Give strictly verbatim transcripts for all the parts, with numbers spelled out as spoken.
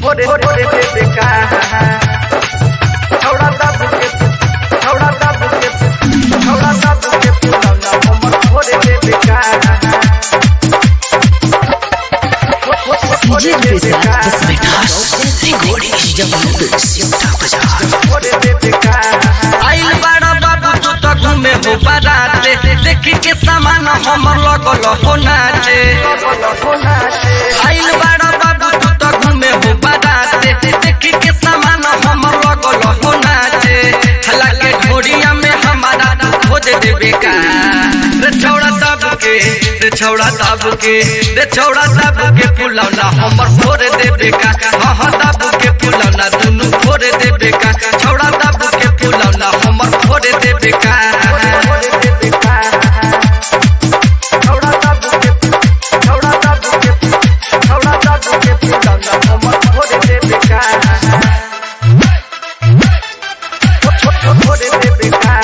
फोड़े फोड़े देवे का छौड़ा दाब के छौड़ा दाब के छौड़ा दाब के पुलाना हमर फोड़े देवे का डीजे विशाल विकास रिकॉर्डिंग जबरदस्त फोड़े देवे का आइल बड़ा बाबू तू तो घूमे हो बाराते देखी के सामान हमर लगल हो नाचे आइल बड़ा बाबू तू तो घूमे हो बाराते देखी के सामान हमर लगल हो नाचे हला के ढोरिया में हमारा खोज देवे का रे छौड़ा दाब के रे छौड़ा दाब के रे छौड़ा दाब के पुलौना हमर फोड़ देवे का हां दाब के पुलौना दुनु फोड़ देवे का छौड़ा दाब के पुलौना हमर फोड़ देवे का छौड़ा दाब के छौड़ा दाब के छौड़ा दाब के पुलाना हमर फोड़े देवे का फोड़े देवे का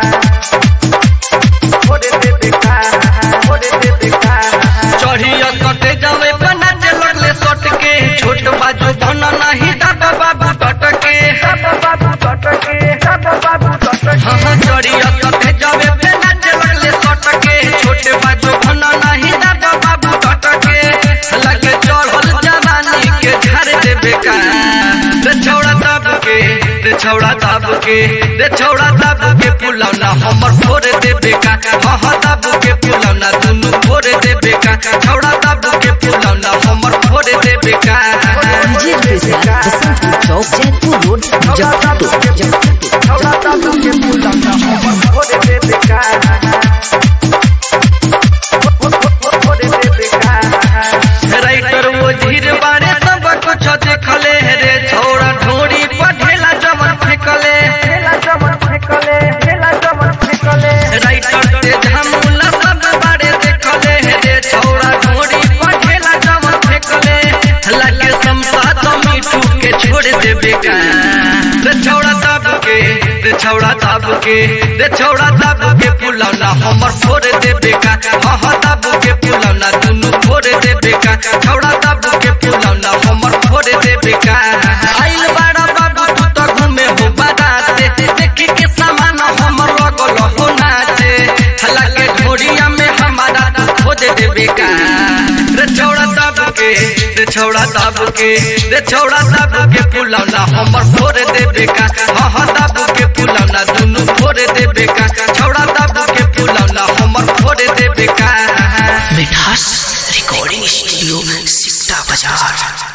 फोड़े देवे का फोड़े देवे का चढ़िया कटे जावे बना जे लगले सट के छोट बाजू बना नहीं दादा बाबू टटके बाबू टटके बाबू टटके हां चढ़िया कटे जावे बना जे लगले सट के छोट बाजू बना नहीं दादा बाबू टटके लगे चढ़ल जवानी के घर देवे का रे छौड़ा दाब के रे छौड़ा दाब के रे छौड़ा दाब के पुलौना हमर फोड़ देवे का हां दाब के पुलौना दुनु फोड़ देवे का छौड़ा दाब के पुलौना हमर फोड़ देवे का डीजे विशाल चौक जयपुर रोड जबरदस्त छौड़ा दाब के पुलाना हमर फोड़े देवे का फोड़े देवे का राइटर वो धीर बारे सब कुछ देखले रे छौड़ा ढोरी पर ढेला जमन फेंकले ढेला जमन फेंकले ढेला जमन फेंकले राइटर ते झमुला सब बारे देखले रे छौड़ा ढोरी पर ढेला जमन फेंकले लगे संसाद मीठू के छोड़ देवे का रे छौड़ा दाब के रे छौड़ा दाब के रे छौड़ा दाब के पुलौना हमर फोड़ देवे का हां दाब के पुलौना दुनु फोड़ देवे का छौड़ा दाब के पुलौना हमर फोड़ देवे का आइल बड़ा बाबू तू तो घूमे हो बाराते देखी के सामान हमर लगल हो नाचे हला के ढोरिया में हमारा खोज देवे का रे छौड़ा दाब के रे छौड़ा दाब के रे छौड़ा दाब के पुलौना हमर फोड़ देवे का हां दाब के पुलौना दुनु फोड़ देवे का छौड़ा दाब के पुलौना हमर फोड़ देवे का मिठास रिकॉर्डिंग स्टूडियो सिकटा बाजार।